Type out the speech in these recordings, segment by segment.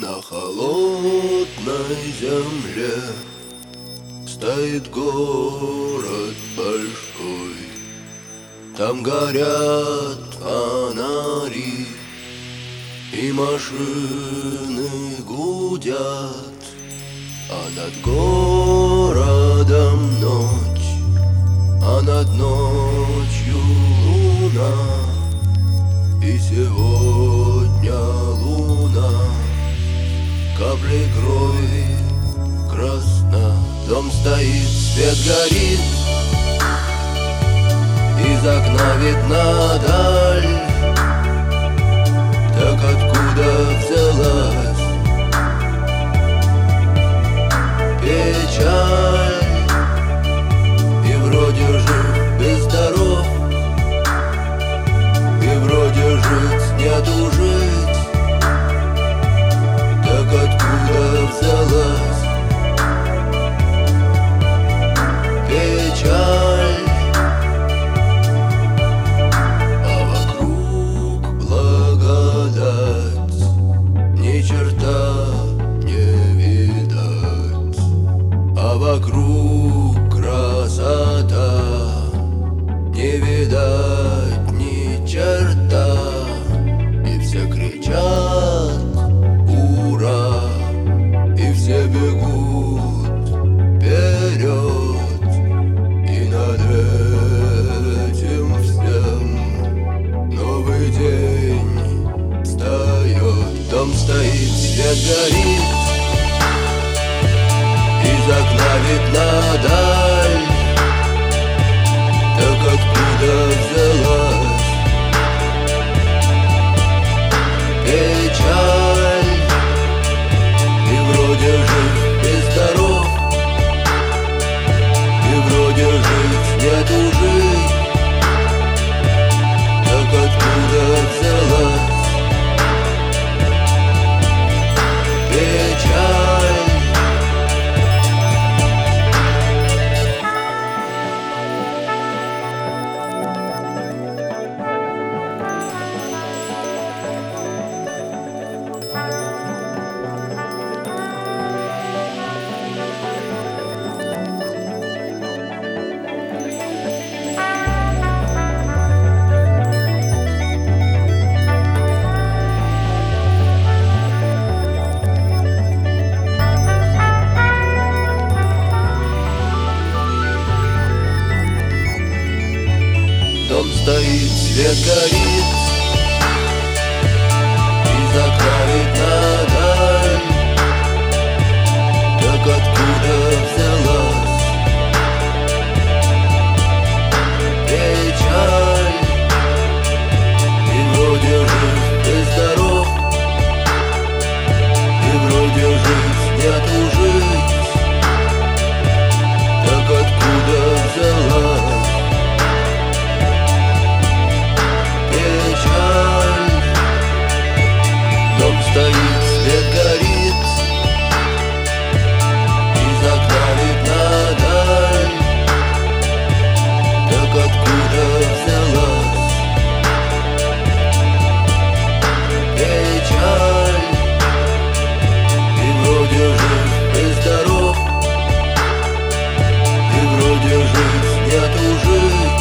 На холодной земле стоит город большой. Там горят фонари, и машины гудят, а над городом ночь, а над ночью луна. И сегодня луна каплей крови красна. Дом стоит, свет горит, из окна видна даль. Так откуда взялась печаль? И вроде жив и здоров, и вроде жить нету жить. Так откуда взялась печаль? А вокруг благодать, ни черта не видать. А вокруг красота, не видать ни черта. И все кричат ура, и все бегут вперед. И над этим всем новый день встает. Дом стоит, свет горит, из окна видна даль. Так откуда взялась печаль? И вроде жив и здоров, и вроде жить нету жить. Так откуда взялась печаль? Дом стоит, свет горит, из окна видна даль. Так откуда взялась печаль? И вроде жив и здоров, и вроде жить нету жить. Так откуда взялась печаль? Дом стоит, свет горит, из окна видна даль. Так откуда взялась печаль? И вроде жив и здоров, и вроде жить нету жить.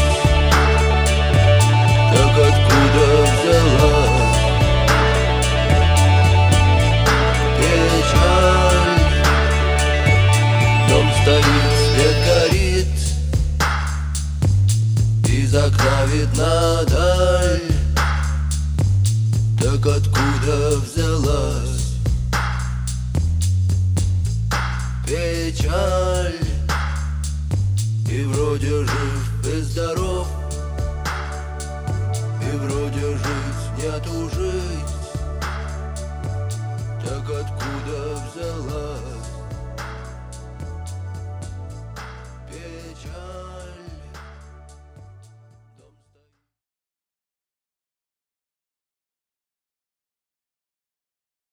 Так откуда взялась печаль? Дом стоит, свет горит, из окна видна даль. Так откуда взялась печаль? И вроде жив и здоров, и вроде жить нету жить. Так откуда взялась